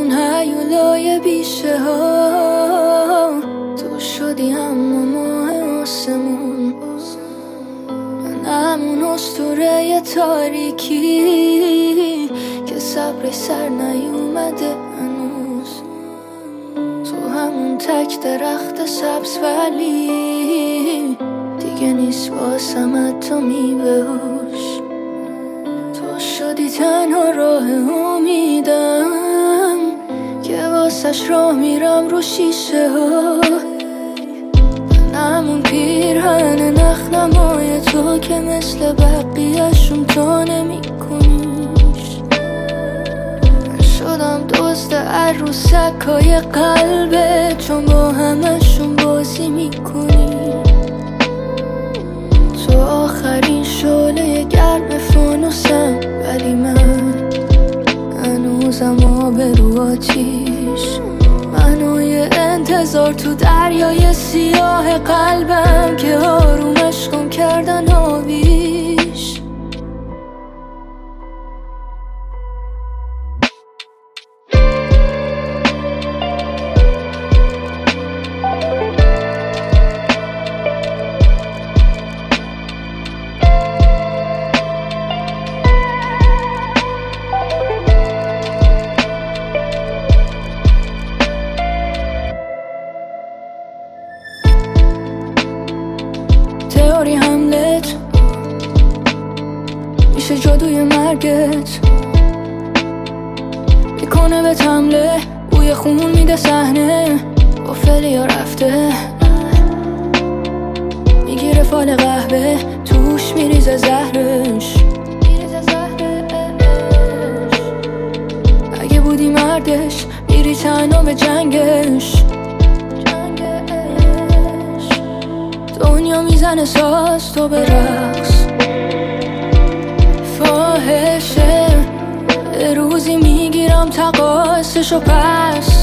اون هیولای بیشه ها تو شدی اما ماه آسمون، من همون اسطوره تاریکی که صبر سر نیومده هنوز، تو همون تک درخت سبز ولی دیگه نیست واسم حتی میوه‌هاش، تو شدی تنها راه امیدم که واسش راه میرم رو شیشه ها، همون پیرهن نخنمای تو که مثل بقیه‌شون تو نمی‌کنیش، من شدم دزد عروسکای قلبه چون با همشون بازی میکنی، تو آخرین شعله گرم فانوسم ولی من هنوزم آب رو آتیش، منوی انتظار تو دریای سیاه قلبم که آرومش کن کردن آبیش. تئوری حملت میشه جادوی مرگت، میکنه به حمله بوی خون میده صحنه با فلیا رفته، میگیره فال قهوه توش میریزه زهرش، اگه بودی مردش میری تنها به جنگش، دنیا میزنه ساز تو به رقص، فاحشه روزی میگیرم تقاصشو پس